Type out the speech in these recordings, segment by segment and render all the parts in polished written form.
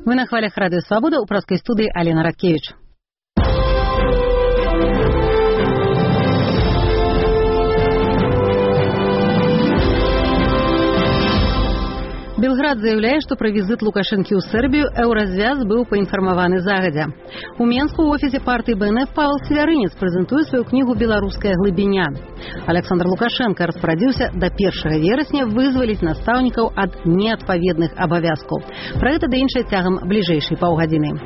Вы на хвалях Радио Свобода, у праской студии Алена Радкевич. Белград заявляе, што пра візіт Лукашэнкі ў Сербію еўразвяз быў паінфармаваны загадзя. У Менску ў офісе партыі БНФ Павел Севярынец прэзентуе сваю кнігу «Беларуская глыбіня». Александр Лукашенко распарадзіўся да 1 верасня вызваліць настаўнікаў ад неадпаведных абавязкаў. Пра гэта да іншае цягам бліжэйшай паўгадзіны.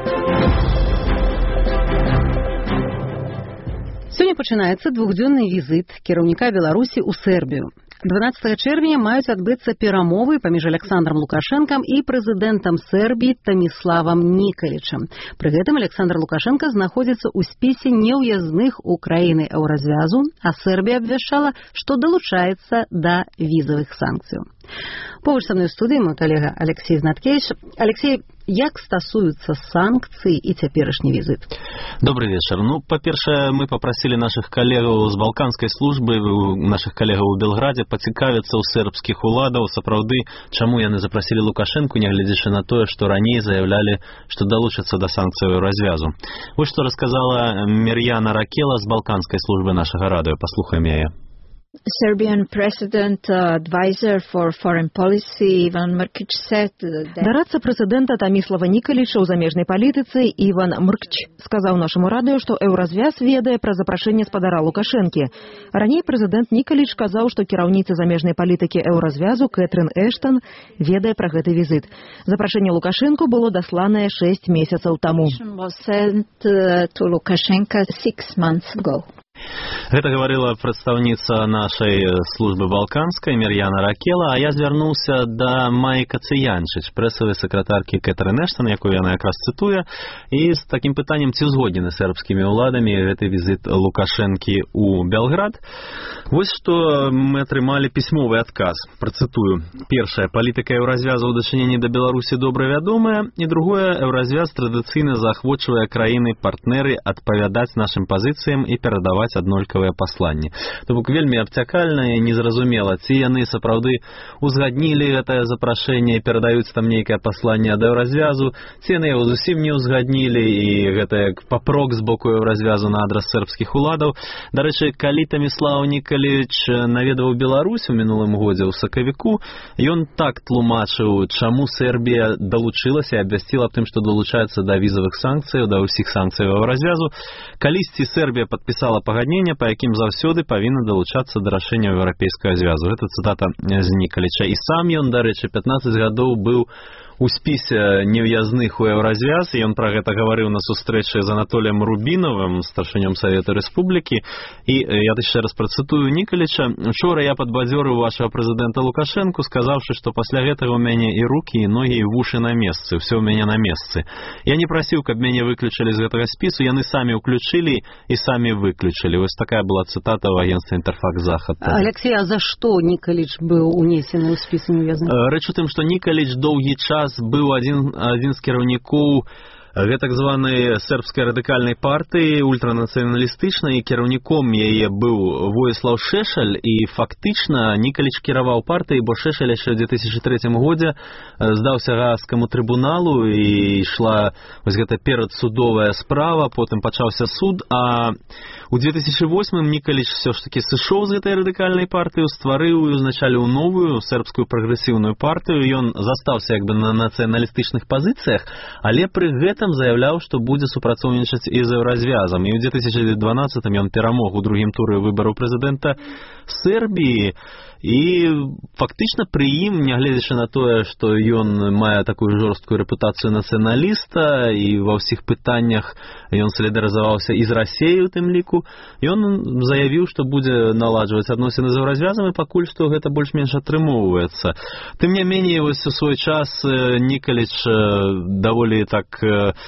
Сёння пачынаецца двухдзённы візіт кіраўніка Беларусі ў Сербію. 12 чэрвеня маюць адбыцца перамовы паміж Александром Лукашэнкам і прэзідэнтам Сербіі Томиславом Николичем. Пры гэтым Александр Лукашенко знаходзіцца ў спісе неўязных у краіны еўразвязу, а Сербія абвяшчала, што далучаецца да візавых санкцыяў. Побач са мной у студыі мой калега Алексей Знаткевич. Алексей, як стасуюцца санкцыі і цяперашні візит? Добрый вечер. Па-першае, мы попросили наших коллегаў з балканскай службы, наших коллегаў у Белграде, пацікавіцца ў сербскіх уладаў, сапраўды, чаму яны запрасілі Лукашэнку, нягледзячы на тое, што раней заявлялі, што далучацца да санкцыяў развязу. Вось што расказала Мирьяна Ракела з балканскай службы нашага радыё. Паслухаем яе. Serbian President Advisor for Foreign Policy Ivan Mrkić said that... Дарадца прэзідэнта Томислава Николича ў замежнай палітыцы Іван Мркч сказаў нашаму радыё, што еўразвяз ведае пра запрашэнне спадара Лукашэнкі. Раней прэзідэнт Николич казаў, што кіраўніца замежнай палітыкі еўразвязу Кэтрин Эштон ведае пра гэты візит. Запрашэнне Лукашэнку было дасланае 6 месяцаў таму. Was sent to Lukashenko 6 months ago. Гэта гаварыла прадстаўніца нашай службы балканскай Мирьяна Ракела, а я звярнуўся да Майі Кацыянчыч, прэсавай сакратаркі Кэтрин Эштон, якую яна якраз цытуе, і з такім пытаннем, ці ўзгоднены сербскімі ўладамі гэты візит Лукашэнкі ў Белград. Вось што мы атрымалі пісьмовы адказ. Працытую. Першае, палітыка еўразвяза ў дачыненні да Беларусі добра вядомая, і другое, еўразвяз традыцыйна заахвочвае краіны-партнеры адпавядаць нашым пазіцыям і перадаваць аднолькавыя пасланні. То бок вельмі абцякальна і незразумела, ці яны сапраўды узгаднілі гэтае запрашэнне і перадаюць там нейкае пасланне ад еўразвязу, ці яны яго зусім не ўзгаднілі, і гэта як папрок з боку еўразвязу на адрас сербскіх уладаў. Дарэчы, калі Томислав Николич наведваў Беларусь у мінулым годзе ў сакавіку, ён так тлумачыў, чаму Сербія далучылася і абвясціла аб тым, што далучаецца да візавых санкцыяў, да ўсіх санкцыяў еўразвязу. Калісьці Сербія падпісала пагаднення, па якім заўсёды павінна далучацца да рашэнняў еўрапейскага звязу. Гэта цытата з Николича. І сам ён, дарэчы, 15 гадоў быў у спісе неўязных у еўразвяз, і ён пра гэта гаварыў на сустрэчы з Анатоліем Рубіновым, старшынём Савета Рэспублікі. І я яшчэ раз працытую Николича. Учора я падбадзёрыў вашага прэзідэнта Лукашэнку, сказаўшы, што пасля гэтага ў мяне і рукі, і ногі, і вушы на месцы, ўсё ў мяне на месцы. Я не прасіў, каб мяне выключылі з гэтага спісу, яны самі ўключылі і самі выключылі. Вось такая была цытата ў агенцтва Інтэрфакс Захад. Алексей, а за што Николич быў унесены ў спіс неўязных? Рэч у тым, што Николич доўгі час быў адзін з кіраўнікоў так званай сербскай радыкальнай партыі, ультранацыяналістычнай, і кіраўніком яе быў Воіслаў Шешаль, і фактычна Николич кіраваў партыяй, бо Шешаль яшчэ ў 2003 годзе здаўся Гаагскаму трыбуналу, і ішла вось гэта перадсудовая справа, потым пачаўся суд, а у 2008 Николич все ж таки сышоў з гэтай радыкальнай партыі, стварыў і узначаліў новую сербскую прагрэсіўную партыю. Ён застаўся як бы на нацыяналістычных пазіцыях, але пры гэтым заявляў, што будзе супрацоўнічаць і з еўразвязам. І ў 2012 ён перамог у другім туры выбараў прэзідэнта Сербіі, і фактычна пры ім, нягледзячы на тое, што ён мае такую жорсткую рэпутацыю нацыяналіста, і ва ўсіх пытаннях ён салідарызаваўся і з Расеяй у тым ліку, ён заявіў, што будзе наладжваць адносіны з еўразвязам, і пакуль што гэта больш-менш атрымоўваецца. Тым не меней, вось у свой час Николич даволі так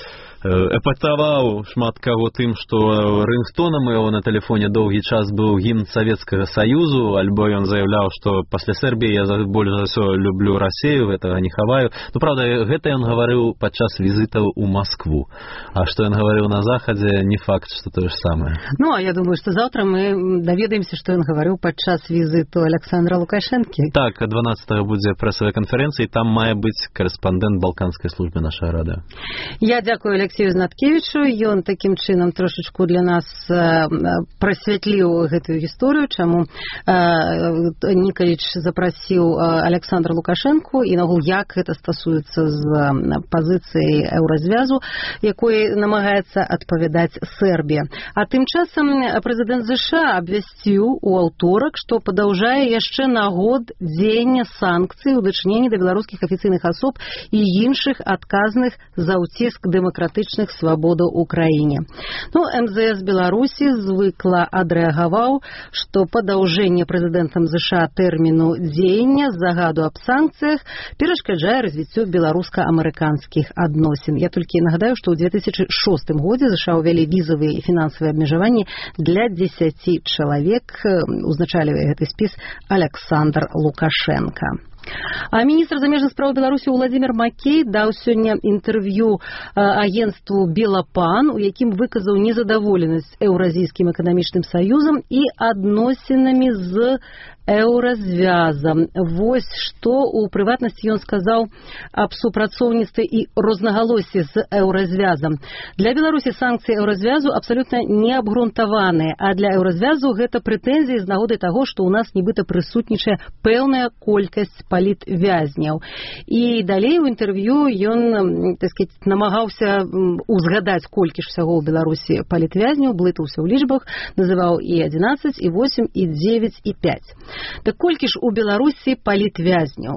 эпатаваў шмат каго тым, што рынгтонам яго на тэлефоне доўгі час быў гімн Савецкага Саюзу, альбо ён заяўляў, што пасля Сербіі я больш за ўсё люблю Расію, гэтага не хаваю. Ну, правда, гэта ён гаварыў падчас візітаў у Маскву. А што ён гаварыў на Захадзе, не факт, што тое ж самае. Ну, а я думаю, што заўтра мы даведаемся, што ён гаварыў падчас візіту Александра Лукашэнкі. Так, 12-го будзе прэсавая канферэнцыя, і там мае быць корэспандэнт балканскай службы нашага радыё. Я дзякую Алексею Знаткевічу. Ён такім чынам трошачку для нас прасвятліў гэтую гісторыю, чаму Нікаліч запрасіў Александра Лукашэнку і нагул, як гэта стасуецца з пазіцыяй еўразвязу, якой намагаецца адпавядаць Сербія. А тым часам прэзідэнт ЗША абвясціў у аўторак, што падаўжае яшчэ на год дзеяння санкцый у дачыненні да беларускіх афіцыйных асоб і іншых адказных за ўціск дэмакратычных свабодаў у краіне. Ну, МЗС Беларусі звыкла адрэагаваў, што падаўжэнне прэзідэнтам ЗША тэрміну дзеяння загаду аб санкцыях перашкаджае развіццю беларуска-амерыканскіх адносін. Я толькі нагадаю, што ў 2006 годзе ЗША ўвялі візавыя і фінансавыя абмежаванні для 10 чалавек. Узначальвае гэты спіс Александр Лукашенко. А міністр замежных спраў Беларусі Владимир Макей даў сёння інтэрв'ю агенцтву Белапан, у якім выказаў незадаволенасць Еўразійскім эканамічным саюзам і адносінамі з еўразвязам. Вось што у прыватнасці ён сказаў аб супрацоўніцтве і рознагалоссі з еўразвязам. Для Беларусі санкцыі еўразвязу абсалютна неабгрунтаваныя, а для еўразвязу гэта прэтэнзіі з нагоды таго, што ў нас нібыта прысутнічае пэўная колькасць палітвязняў. І далей у інтэрв'ю ён, так сказаць, намагаўся узгадаць, колькі ж усяго ў Беларусі палітвязняў, блытаўся ў лічбах, называў і 11, і 8, і 9, і 5. Так колькі ж у Беларусі палітвязняў?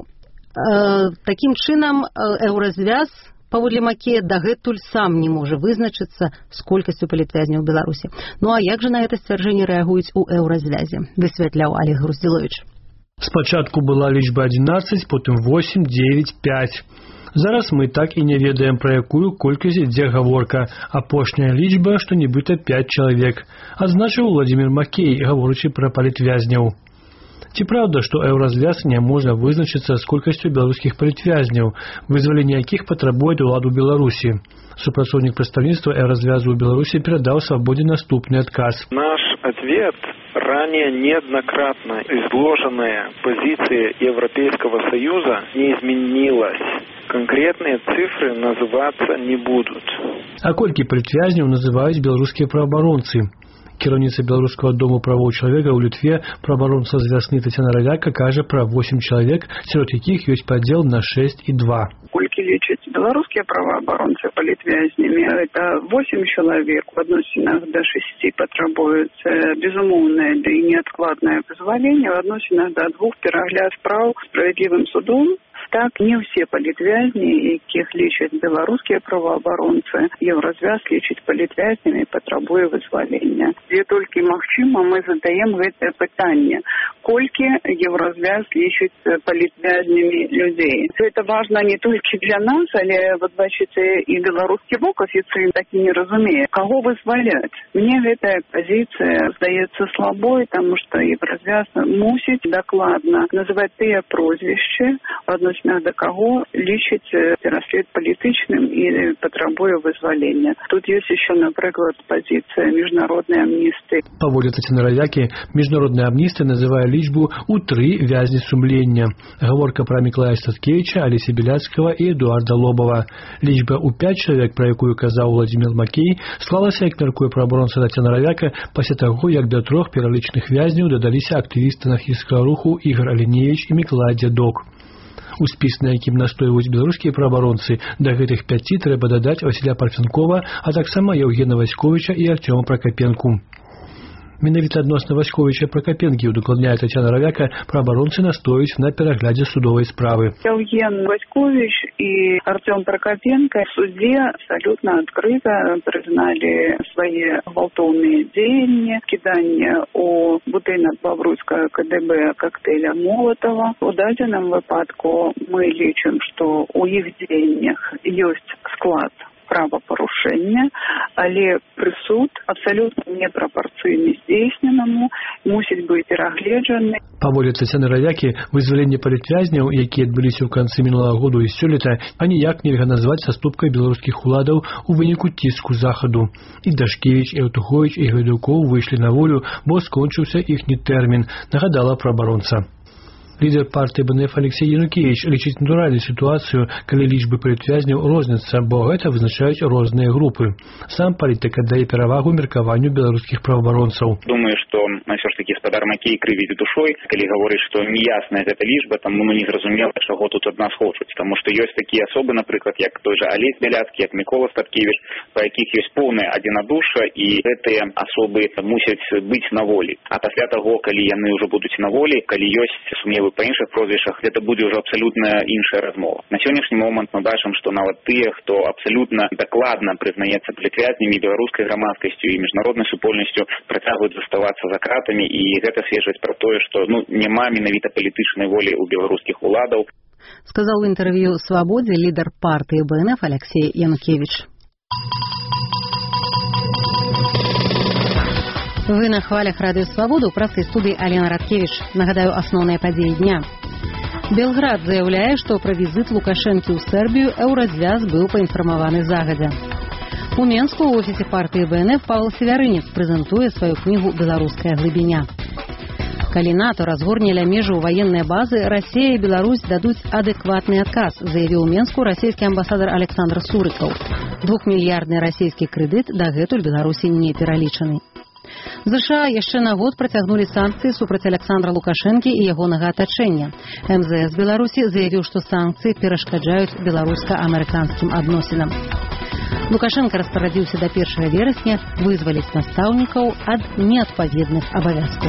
Такім чынам, еўразвяз, паводле Макея, дагэтуль сам не можа вызначыцца з колькасцю палітвязняў у Беларусі. Ну а як жа на гэта сцвярджэнне рэагуюць у еўразвязе? Высвятляў Олег Груздзіловіч. Спачатку была лічба 11, потым 8, 9, 5. Зараз мы так і не ведаем, пра якую колькасць ідзе гаворка. Апошняя лічба, што нібыта 5 чалавек, адзначыў Владимир Макей, гаворачы пра палітвязняў. Ці праўда, што еўразвяз не можа вызначыцца з колькасцю беларускіх палітвязняў, вызваленне якіх патрабуе ўладу Беларусі? Супрацоўнік прадстаўніцтва еўразвязу ў Беларусі перадаў Свабодзе наступны адказ. Наш ответ: ранее неоднократно изложенная позиция Европейского Союза не изменилась. Конкретные цифры называться не будут. А колькі палітвязняў называюць беларускія праабаронцы? Кіраўніца Беларускага дому правоў чалавека ў Літве, праабаронца з вясны Тацяна Равяка, кажа пра 8 чалавек, сярод якіх ёсць падзел на 6 і 2. Колькі лічаць беларускія праваабаронцы палітвязнямі, это 8 чалавек, в адносінах да 6 патрабуецца безумоўнае ды неадкладнае вызваленне, в адносінах да 2 перагляд спраў справядлівым судом. Так, не ўсе палітвязні, якіх лічаць беларускія праваабаронцы, еўразвяз лічыць палітвязнямі, патрабуе вызвалення. Дзе толькі магчыма, мы задаем гэтае пытанне. Колькі еўразвяз лічыць палітвязнямі людзей? Это важна не толькі для нас, але, вот бачыце, і беларускі бок афіцыйна так і не разумее, каго вызваляць. Мне гэтая пазіцыя здаецца слабой, таму што еўразвяз мусіць дакладна называць тыя прозвішчы, адносінах да каго лічыць пераслед палітычным і патрабуе вызвалення. Тут ёсць еще, напрыклад, пазіцыя міжнароднай амністыі. Паводле Тацяны Равякі, міжнародная амністыя называе лічбу ў 3 вязні сумлення. Гаворка пра Мікалая Статкевіча, Алексея Беляцкага і Эдуарда Лобава. Лічба ў 5 чалавек, пра якую казаў Владимир Макей, склалася, як мяркуе праабаронца Тацяна Равяка, пасля таго, як да 3 пералічаных вязняў дадаліся актывісты анархісцкага руху Ігор Аліневіч і Мікалай Дзядок. У спіс, на якім настойваюць беларускія праабаронцы, да гэтых 5 трэба дадаць Васіля Парфенкова, а таксама Еўгена Васьковіча і Артёма Пракапенку. Менавіта адносна Васьковіча і Пракапенкі, удакладняе Тацяна Равяка, праабаронцы настойваюць на пераглядзе судовай справы. Еўген Васьковіч і Артём Пракапенка в суде абсолютно открыто признали свае гвалтоўныя дзеянні, кіданне у будынак Бавруйскага КДБ коктейля Молотова. У дадзеным выпадку мы лічым, што у іх дзеяннях ёсць склад правапарушэння, але прысуд абсалютна непрапарцыйны здзейсненаму, мусіць быць перагледжаны. Паводле Тацяны Равякі, вызваленне палітвязняў, якія адбыліся ў канцы мінулага году і сёлета, аніяк нельга назваць саступкай беларускіх уладаў у выніку ціску захаду. І Дашкевіч, і Аўтуховіч, і Гайдукоў выйшлі на волю, бо скончыўся іхні тэрмін, нагадала праабаронца. Лідер партыі БНФ Алексей Янукевіч лічыць натуральную сітуацыю, калі лічбы палітвязняў розняцца, бо гэта вызначаюць розныя групы. Сам палітык аддае перавагу меркаванню беларускіх праваабаронцаў. Думаю, што ўсё ж такі спадар Макей крывіць душой, калі гаворыць, што неясная гэта лічба, там незразумела, чаго тут ад нас хочуць. Таму што ёсць такія асобы, напрыклад, як той жа Алесь Бяляцкі, як Мікола Статкевіч, па якіх ёсць поўнае адзінадушша, і гэтыя асобы мусяць быць на волі. А пасля таго, калі яны ўжо будуць на волі, калі ёсць сумневы па іншых прозвішчах, гэта будзе ўжо абсалютна іншая размова. На сённяшні момант мы бачым, што нават тыя, хто абсалютна дакладна прызнаецца палітвязнямі, беларускай грамадскасцю і міжнароднай супольнасцю, працягваюць заставацца за кратамі, і гэта сведчыць пра тое, што няма менавіта палітычнай волі у беларускіх уладаў. Сказал в интервью «Свободе» лидер партии БНФ Алексей Янукевич. Вы на хвалях Радио Свободу, працы студии Алена Радкевич. Нагадаю, основные подеи дня. Белград заявляе, што пра візіт Лукашэнкі ў Сербію еўразвяз быў паінфармаваны загадзя. У Менску ў офісе партыі БНФ Павел Севярынец прэзентуе сваю кнігу «Беларуская глыбіня». Калі НАТО разгорне ля межу военныя базы, Расія і Беларусь дадуць адэкватны адказ, заявіў у Менску расійскі амбасадар Александр Сурыкаў. 2-мільярдны расійскі крэдыт дагэтуль Беларусі не пералічаны. ЗША яшчэ на год працягнулі санкцыі супраць Александра Лукашэнкі і ягонага атачэння. МЗС Беларусі заявіў, што санкцыі перашкаджаюць беларуска-амерыканскім адносінам. Лукашенко распарадзіўся да 1 верасня вызваліць настаўнікаў ад неадпаведных абавязкаў.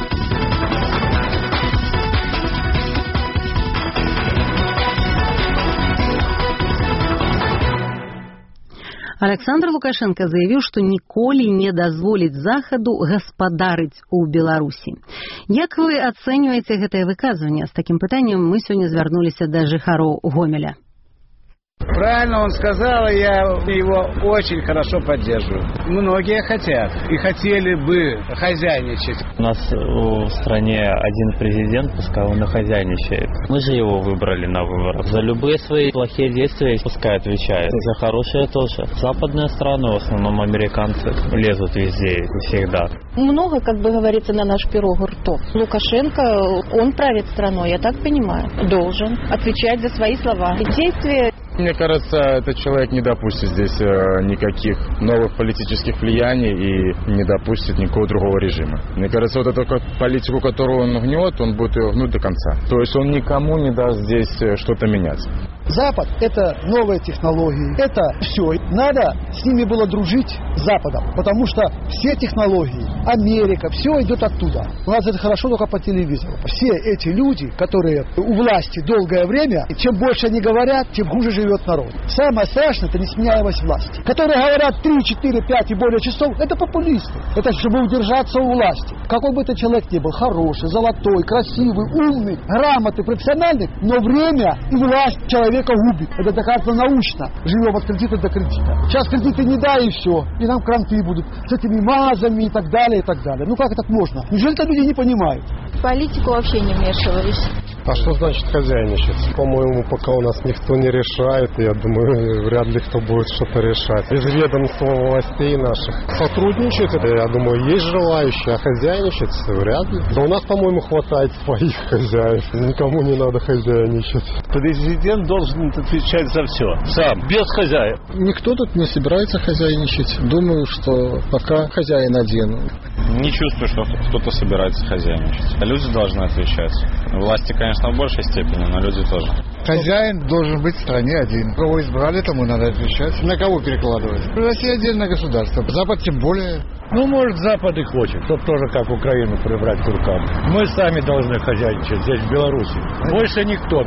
Александр Лукашенко заявіў, што ніколі не дазволіць Захаду гаспадарыць у Беларусі. Як вы ацэньваеце гэтае выказванне? З такім пытаннем мы сёння звярнуліся да жыхароў Гомеля. Правильно он сказал, и я его очень хорошо поддерживаю. Многие хотят и хотели бы хозяйничать. У нас в стране один президент, пускай он и хозяйничает. Мы же его выбрали на выборах. За любые свои плохие действия пускай отвечает. За хорошие тоже. Западные страны, в основном американцы, лезут везде и всегда. Много, как бы говорится, на наш пирог ртов. Лукашенко, он правит страной, я так понимаю. Должен отвечать за свои слова и действия. Мне кажется, этот человек не допустит здесь никаких новых политических влияний и не допустит никакого другого режима. Мне кажется, вот эту политику, которую он гнет, он будет ее гнуть до конца. То есть он никому не даст здесь что-то менять. Запад – это новые технологии, это все. Надо с ними было дружить с Западом, потому что все технологии, Америка, все идет оттуда. У нас это хорошо только по телевизору. Все эти люди, которые у власти долгое время, чем больше они говорят, тем хуже живет народ. Самое страшное – это несменяемость власти. Которые говорят 3, 4, 5 и более часов – это популисты. Это чтобы удержаться у власти. Какой бы ты человек ни был, хороший, золотой, красивый, умный, грамотный, профессиональный, но время и власть человека губит. Это доказано научно. Живем от кредита до кредита. Сейчас кредиты не дай и все. И нам кранты будут с этими мазами и так далее, и так далее. Ну как это можно? Неужели это люди не понимают? В политику вообще не вмешивались. А что значит хозяйничать? По-моему, пока у нас никто не решает, я думаю, вряд ли кто будет что-то решать. Из ведомства властей наших сотрудничают, я думаю, есть желающие, а хозяйничать вряд ли. Да у нас, по-моему, хватает своих хозяев. Никому не надо хозяйничать. Президент должен отвечать за все. Сам, без хозяев. Никто тут не собирается хозяйничать. Думаю, что пока хозяин один. Не чувствую, что кто-то собирается хозяйничать. Люди должны отвечать. Власти, конечно, в большей степени, но люди тоже. Хозяин должен быть в стране один. Кого избрали, тому надо отвечать. На кого перекладывать? Россия отдельное государство. Запад тем более. Ну, может, Запад и хочет, чтобы тоже как Украину прибрать к рукам. Мы сами должны хозяйничать здесь, в Беларуси. Больше никто.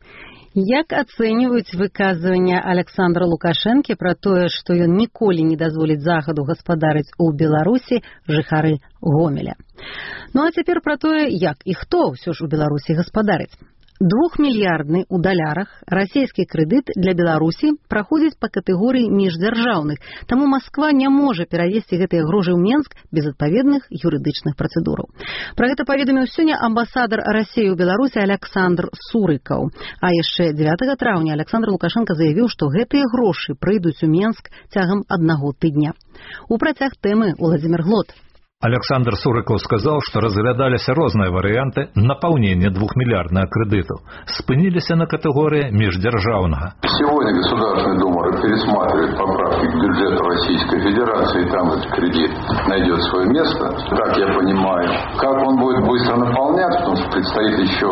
Як ацэньваюць выказванне Александра Лукашэнкі пра тое, што ён ніколі не дазволіць Захаду гаспадарыць у Беларусі жыхары Гомеля. Ну а цяпер пра тое, як і хто ўсё ж у Беларусі гаспадарыць. 2-мільярдны ў далярах расійскі крэдыт для Беларусі праходзіць па катэгорыі міждзяржаўных, таму Масква не можа перавесці гэтыя грошы ў Менск без адпаведных юрыдычных працэдураў. Пра гэта паведаміў сёння амбасадар Расіі ў Беларусі Александр Сурыкаў. А яшчэ 9 траўня Александр Лукашенко заявіў, што гэтыя грошы прыйдуць у Менск цягам 1 тыдня. У працяг тэмы Владзімир Глот. Александр Сурыков сказал, что разглядались разные варианты наполнения 2-миллиардного кредитов. Спынились на категории междержавного. Сегодня Государственная Дума пересматривает поправки к бюджету Российской Федерации, и там этот кредит найдет свое место. Так я понимаю. Как он будет быстро наполняться, потому что предстоит еще,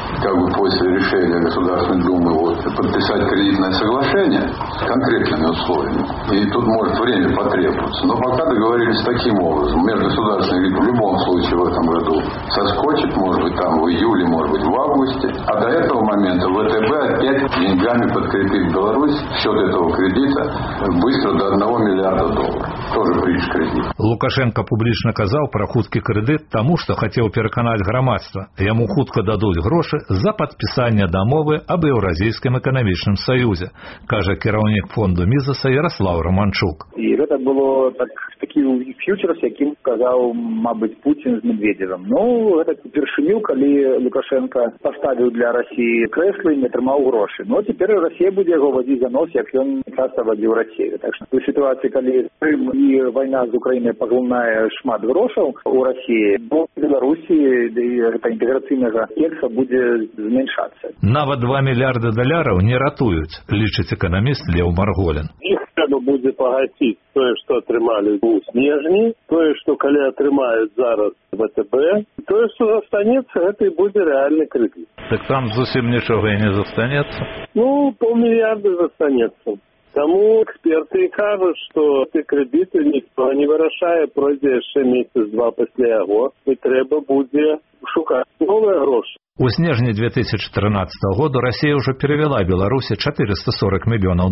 после решения Государственной Думы подписать кредитное соглашение с конкретными условиями. И тут может время потребоваться. Но пока договорились таким образом. Государственный вид в любом случае в этом году соскочит, может быть, там в июле, может быть, в августе. А до этого момента ВТБ опять деньгами подкрепит Беларусь счет этого кредита быстро до $1 миллиарда. Тоже притч кредит. Лукашенко публічна казаў пра хуткі крэдыт таму, што хацеў пераканаць грамадства. Яму хутка дадуць грошы за падпісанне дамовы аб Еўразійскім эканамічным саюзе, кажа кіраўнік фонду Мізеса Ярослав Романчук. І гэта было такі фьючерс, якім казаў, мабыць, Путін з Медведевым. Ну, гэта упершыню, калі Лукашенко паставіў для Расіі крэслы і не атрымаў грошы. Ну, цяпер Расія будзе яго вадзіць за нос, як ён часта вадзіў Расію. Так што у сітуацыі, калі Крым і вайна з Украінай паглынае шмат грошаў у Расіі, бо Беларусі гэта інтэграцыйнага кекса будзе зменшацца. Нават $2 мільярда не ратуюць, лічыць эканаміст Леў Марголін. Іх трэба будзе пагасіць тое, што атрымалі ў снежні, тое, што калі атрымаюць зараз ВТБ, тое, што застанецца, гэта і будзе рэальны крэдыт. Так там зусім нічога і не застанецца? Ну, $500 мільярда застанецца. Таму эксперты кажуць, што ты крэдыты ніхто не вырашае, пройдзе яшчэ месяц-два пасля яго, і трэба будзе шукаць новыя грошы. У снежні 2014 году Расія ўжо перавяла Беларусі $440 мільёнаў.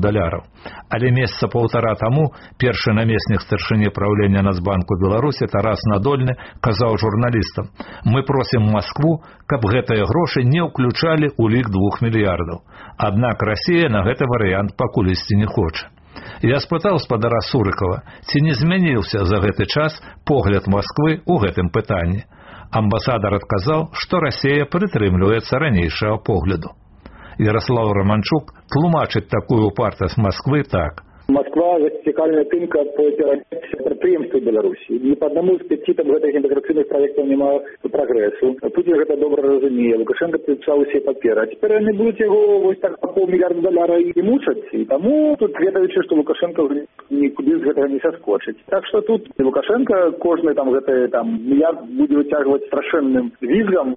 Але месяца паўтара таму першы намеснік старшыні праўлення Нацбанку Беларусі Тарас Надольны казаў журналістам: «Мы просім Маскву, каб гэтыя грошы не ўключалі ў лік 2 мільярдаў. Аднак Расія на гэты варыянт пакуль ісці не хоча». Я спытаў спадара Сурыкова, ці не змяніўся за гэты час погляд Масквы ў гэтым пытанні. Амбасадар адказаў, што Расія прытрымліваецца ранейшага погляду. Ярослав Романчук тлумачыць такую упартасць Масквы так. Москва зацікаўлена тым, каб перавесці прадпрыемствы Беларусі. Ні па аднаму з 5 гэтых інтэграцыйных праектаў няма прагрэсу. Пуцін гэта добра разумее. Лукашенко підписав усе паперы. А цяпер яны будуць яго вось так па $500 мільярда і мучаць. І таму тут ведаючы, што Лукашенко нікуды з гэтага не саскочыць. Так што тут Лукашенко кожны гэты мільярд будзе выцягваць страшэнным візгам.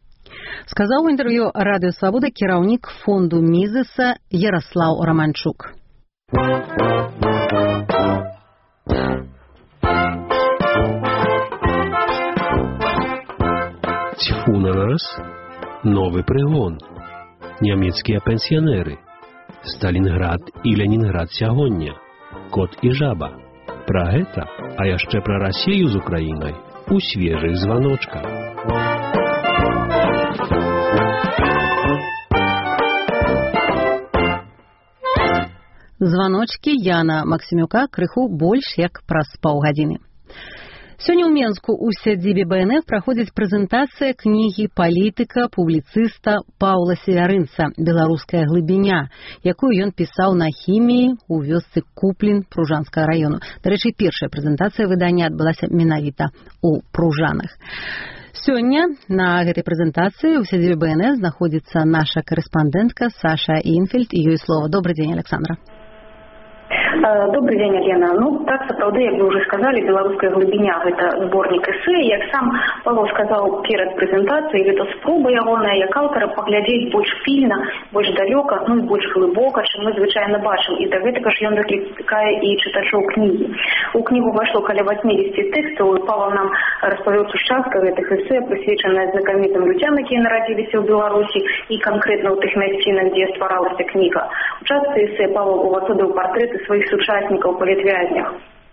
Сказаў у інтэрв'ю Радыё Свабода кіраўнік фонду Мізеса Ярослав Романчук. Тьфу на нас. Новый прыгон. Нямецкія пенсіянеры. Сталінград і Ленінград сягоння. Кот і жаба. Пра гэта, а яшчэ пра Расію з Украінай у свежых званочках. Званочкі Яна Максімюка крыху больш як праз паўгадзіны. Сёння ў Менску ў сядзібе БНФ праходзіць прэзентацыя кнігі палітыка, публіцыста Паўла Севярынца «Беларуская глыбіня», якую ён пісаў на хіміі ў вёсцы Куплін Пружанскага раёну. Дарэчы, першая прэзентацыя выдання адбылася менавіта ў Пружанах. Сёння на гэтай прэзентацыі ў сядзібе БНФ знаходзіцца наша корэспандэнтка Саша Інфельд, і ёй слова. Добрый дзень, Александра. Добрый день, Елена. Ну, так, сапраўды, як вы уже сказали, «Беларуская глыбіня» — это сборник эссе. Як сам Павел сказал перед прэзентацыяй, это спроба ягоная, як аўтара паглядзець больш пільна, больш далёка, ну і больш глыбока, чым мы звычайна бачым. І да гэтага ж ён заклікае і чытачоў кнігі. У кнігу ўвайшло каля 80 тэкстаў. Павел нам распавёў частка гэтых эссе, прысвечаная знакамітым людзям, якія нарадзіліся ў Беларусі, і канкрэтна ў тых мясцінах, дзе стваралася кніга. У частцы эссе Павел увасобіў партрэты сваіх сучаснікаў палітвязнях.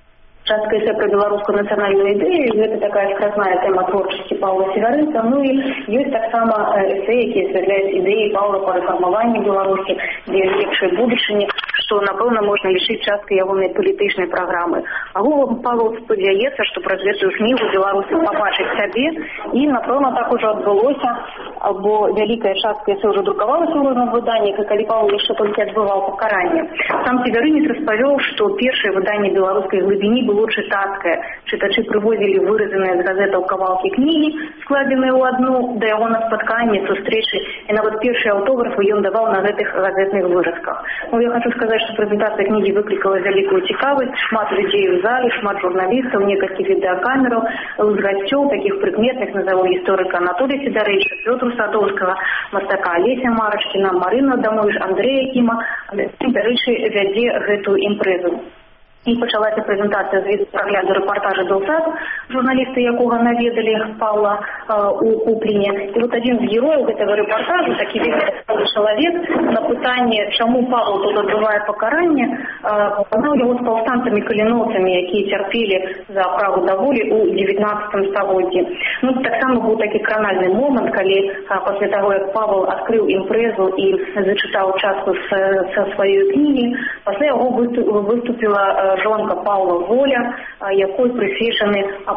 частка эссе про беларускую нацыянальную ідэю, гэта такая скразная тэма творчасці Паўла Севярынца. Ну і ёсць таксама эссе, якія асвятляюць ідэі Паўла па рэфармаванні Беларусі, дзе лепшай будучыні, што, напэўна, можна лічыць часткай ягонай палітычнай праграмы. Агулам Павел спадзяецца, што праз гэтую кнігу беларусы пабачаць сябе, і, напэўна, так ужо адбылося, бо вялікая частка эссе ўжо друкавалася ў розных выданнях, і калі Павел яшчэ толькі адбываў пакаранне. Сам Севярынец распавёў, што першае выданне беларускай глыбіні было чытацкае. Чытачы прывозілі выразаныя з газетаў кавалкі кнігі, складзеныя ў адну, да яго на спатканні, сустрэчы, і нават першыя аўтографы ён даваў на гэтых газетных выразках. Ну, я хочу сказаць, што прэзентацыя кнігі выклікала вялікую цікавасць, шмат людзей у зале, шмат журналістаў, некалькі відэакамераў, з гасцёў, такіх прыкметных, назову гісторыка Анатолія Сідарэйча, Пётра Садоўскага, мастака Алеся Марачкіна, Марына Дамович, Андрэя Кіма. Сідарэйча вядзе гэтую імпрэзу. І пачалася прэзентацыя з прагляду рэпартажа «Белсад», журналісты якога наведалі Паўла у Купліне. І вот адзін з герояў гэтага рэпартажу, такі вельмі чалавек, на пытанне, чаму Павел тут адбывае пакаранне, пазнаў яго з паўстанцамі-каліноўцамі, якія цярпелі за праву да волі ў 19 стагоддзі. Ну, таксама быў такі кранальны момант, калі пасля таго, як Павел адкрыў імпрэзу і зачытаў частку са сваёй кнігі, пасля яго выступіла жонка Паўла Воля, якой прысвечаны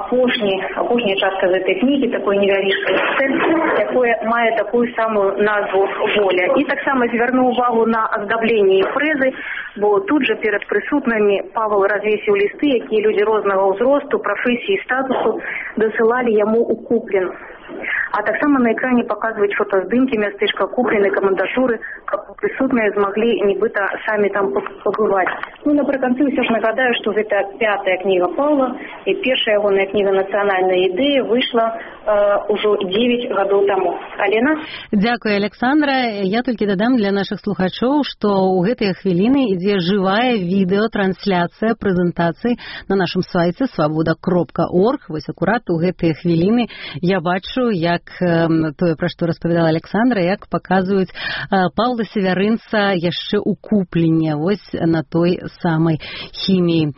апошняя частка гэтай кнігі, такой невялічкай эссе, якое мае такую самую назву «Воля». І таксама звярнуў увагу на аздабленне імпрэзы, бо тут жа перад прысутнымі Павел развесіў лісты, якія людзі рознага ўзросту, прафесіі і статусу дасылалі яму ў Куплін. А таксама на экране паказваюць фотаздымкі мястэчка Купліны, камендатуры, каб прысутныя змаглі нібыта самі там пабываць. Ну, напрыканцы ўсё ж нагадаю, што гэта 5-я кніга Паўла, і першая ягоная кніга «Нацыянальная ідэя» выйшла ўжо 9 гадоў таму. Алена? Дзякуй, Александра. Я толькі дадам для нашых слухачоў, што ў гэтыя хвіліны ідзе жывая відэотрансляцыя прэзентацыі на нашым сайце свабода.орг. Вось акурат у гэтыя хвіліны я бачу, як тое, пра што распавядала Александра, як паказваюць Паўла Севярынца яшчэ ў Купліне, вось на той самай хіміі.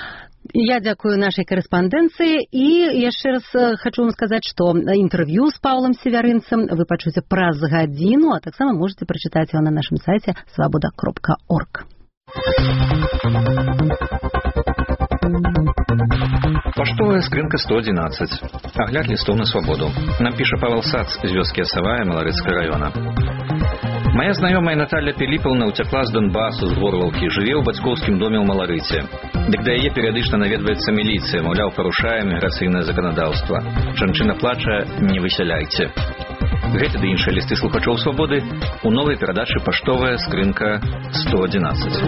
Я дзякую нашай корэспандэнцыі і яшчэ раз хочу вам сказаць, што інтэрв'ю з Паўлам Севярынцам вы пачуеце праз гадзіну, а таксама можете прачытаць яго на нашым сайце свабода.орг. Паштовая скрынка 111. Агляд лістоў на свабоду. Нам піша Павел Сац з вёскі Асавая Маларыцкага раёна. Моя знаёмая Наталья Піліпаўна уцякла з Донбасу, з Горлаўкі, жыве ў бацькоўскім доме ў Маларыце. Дык да яе перыядычна наведваецца міліцыя, маўляў, парушае міграцыйнае заканадаўства. Жанчына плача: не высяляйце. Гэты ды іншыя лісты слухачоў свабоды у новай перадачы «Паштовая скрынка 111».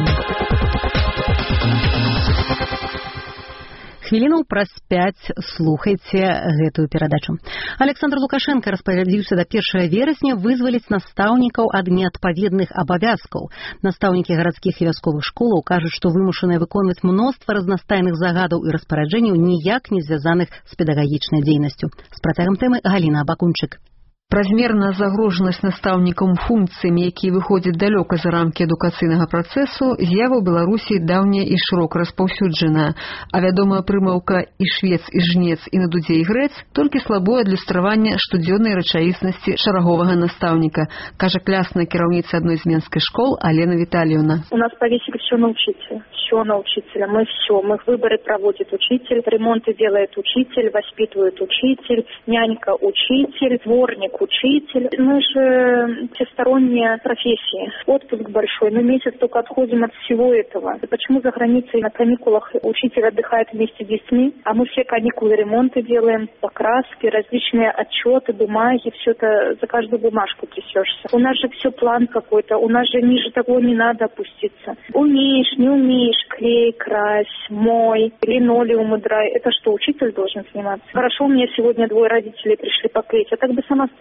Хвілінаў праз 5 слухайце гэтую перадачу. Александр Лукашенко распавядзіўся да 1 верасня вызваліць настаўнікаў ад неадпаведных абавязкаў. Настаўнікі гарадскіх і вясковых школаў кажуць, што вымушаныя выконваць мноства разнастайных загадаў і распараджэнняў ніяк не звязаных з педагагічнай дзейнасцю. З працягам тэмы Галіна Абакунчык. Празмерная загружанасць настаўнікам функцыямі, якія выходзяць далёка за рамкі адукацыйнага працэсу, з'ява ў Беларусі даўняя і шырока распаўсюджаная, а вядомая прымаўка «і швец, і жнец, і на дудзе і грэц» толькі слабое адлюстраванне штодзённай рэчаіснасці шараговага настаўніка, кажа клясная кіраўніца адной з менскай школ Алена Витальевна. У нас повесили все на учителя. Все на учителя. Мы выборы проводит учитель, ремонты делает учитель, воспитывает учитель, нянька учитель, дворник учитель. Мы же всесторонние профессии. Отпуск большой. Мы месяц только отходим от всего этого. И почему за границей на каникулах учитель отдыхает вместе с детьми, а мы все каникулы ремонты делаем, покраски, различные отчеты, бумаги, все это за каждую бумажку трясешься. У нас же все план какой-то, у нас же ниже того не надо опуститься. Умеешь, не умеешь, клей, крась, мой, линолеум драй. Это что, учитель должен заниматься? Хорошо, у меня сегодня 2 родителей пришли поклеить, а так бы сама стояла.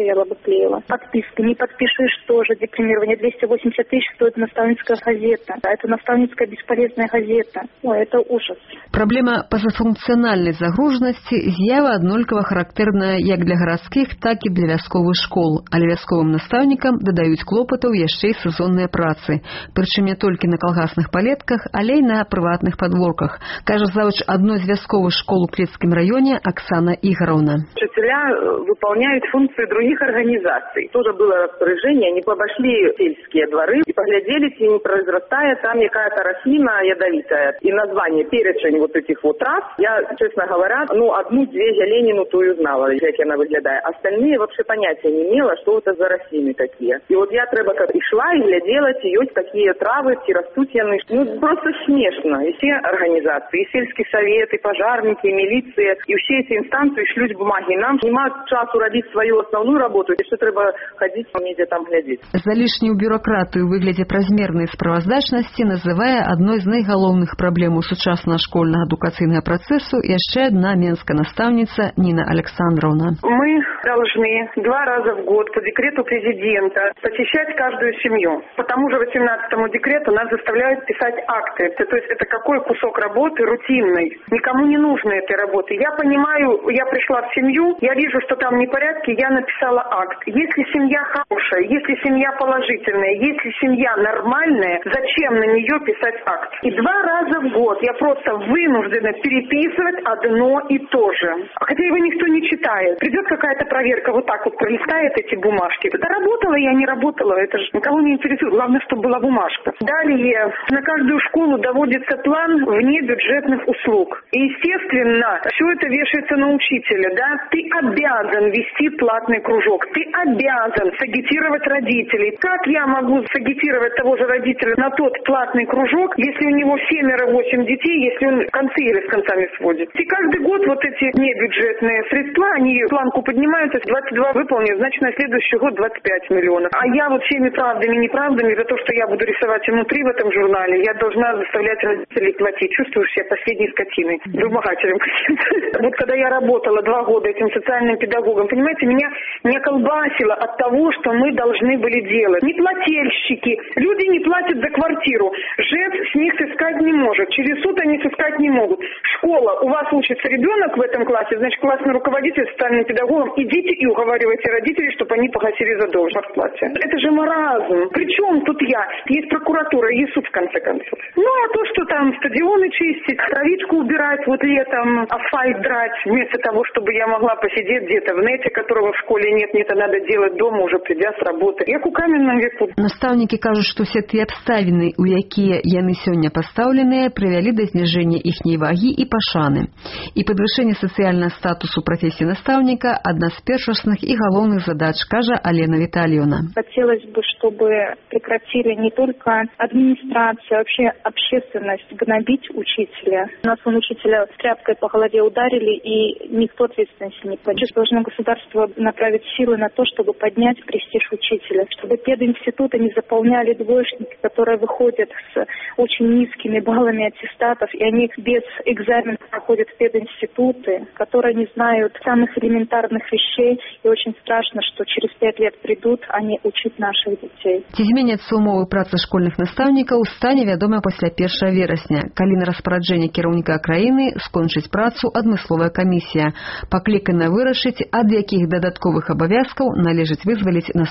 стояла бы клеила. Подписка. Не подпишешь тоже депримирование. 280 тысяч стоит наставницкая газета. А это наставницкая бесполезная газета. Ой, это ужас. Праблема пазафункцыянальнай загружанасці з'ява аднолькава характэрная як для гарадскіх, так і для вясковых школ, але вясковым настаўнікам дадаюць клопатаў яшчэ і сезонныя працы, прычым не толькі на калгасных палетках, але і на прыватных падворках, кажа завуч адной з вясковых школ у Клецкім раёне Оксана Игоревна. Учителя выполняют функции других организаций. Тоже было распоряжение, они обошли сельские дворы и поглядели, не произрастая там какая-то рослина ядовитая. И название, перечень вот этих вот трав, я, честно говоря, одну-две я Ленину тую знала, как она выглядает. Остальные вообще понятия не имела, что это за рослины такие. И вот я как и шла, и глядела, есть такие травы, ті растут яны. Просто смешно. И все организации, и сельский совет, и пожарники, и милиция, и все эти инстанции шлють бумаги. Нам нема часу робити свою основную работу, и что треба ходить по медиа там глядеть. За лишнюю бюрократию в выгляде празмерной справаздачности называя одной з найгалоўных праблем у сучаснага школьнага адукацыйнага процессу яшчэ одна менская наставница Нина Александровна. Мы должны 2 раза в год по декрету президента посещать каждую семью. По тому же 18-му декрету нас заставляют писать акты. То есть это какой кусок работы рутинной. Никому не нужно этой работы. Я понимаю, я пришла в семью, я вижу, что там непорядки, я написала акт. Если семья хорошая, если семья положительная, если семья нормальная, зачем на нее писать акт? И 2 раза в год я просто вынуждена переписывать одно и то же. Хотя его никто не читает. Придет какая-то проверка, вот так вот пролистает эти бумажки. Да работала я, не работала, это же никого не интересует. Главное, чтобы была бумажка. Далее, на каждую школу доводится план внебюджетных услуг. И, естественно, все это вешается на учителя, да? Ты обязан вести платный кружок. Ты обязан сагитировать родителей. Как я могу сагитировать того же родителя на тот платный кружок, если у него 7-8 детей, если он концы или с концами сводит? И каждый год вот эти небюджетные средства, они планку поднимаются, 22 выполнят, значит, на следующий год 25 миллионов. А я вот всеми правдами и неправдами за то, что я буду рисовать внутри в этом журнале, я должна заставлять родителей платить. Чувствуешь себя последней скотиной, вымогателем каким-то. Вот когда я работала 2 года этим социальным педагогом, понимаете, меня колбасило от того, что мы должны были делать. Неплательщики, люди не платят за квартиру, ЖЭЦ с них сыскать не может, через суд они сыскать не могут. Школа, у вас учится ребенок в этом классе, значит, классный руководитель социальным педагогом, идите и уговаривайте родителей, чтобы они погасили задолженность в плате. Это же маразм. Причем тут я? Есть прокуратура, есть суд в конце концов. А то, что там стадионы чистить, травичку убирать вот летом, асфальт драть, вместо того, чтобы я могла посидеть где-то в нете, которого в школе нет, мне это надо делать дома, уже придя с работы. Як у каменном веку. Настаўнікі кажуць, што все тыя абставіны, у якія яны сёння пастаўленыя, прывялі да зніжэння іхняй вагі і пашаны. І падвышэнне сацыяльнага статусу прафесіі настаўніка адна з першасных і галоўных задач, кажа Алена Витальевна. Хотелось бы, чтобы прекратили не только администрация, вообще общественность гнобить учителя. У нас учителя тряпкой по голове ударили, и никто ответственности не понес. Должно государство направить силы на то, чтобы поднять престиж учителя, чтобы пединституты не заполняли двоечники, которые выходят с очень низкими баллами аттестатов, и они без экзаменов проходят в пединституты, которые не знают самых элементарных вещей, и очень страшно, что через 5 лет придут они учить наших детей. Ці зменяцца умовы працы школьных настаўнікаў стане вядома пасля 1 верасня, калі на распараджэнне кіраўніка краіны скончыць працу адмысловая камісія, паклікана вырашыць, ад якіх дадатковых абавязкаў належыць вызваліць настаўнікаў.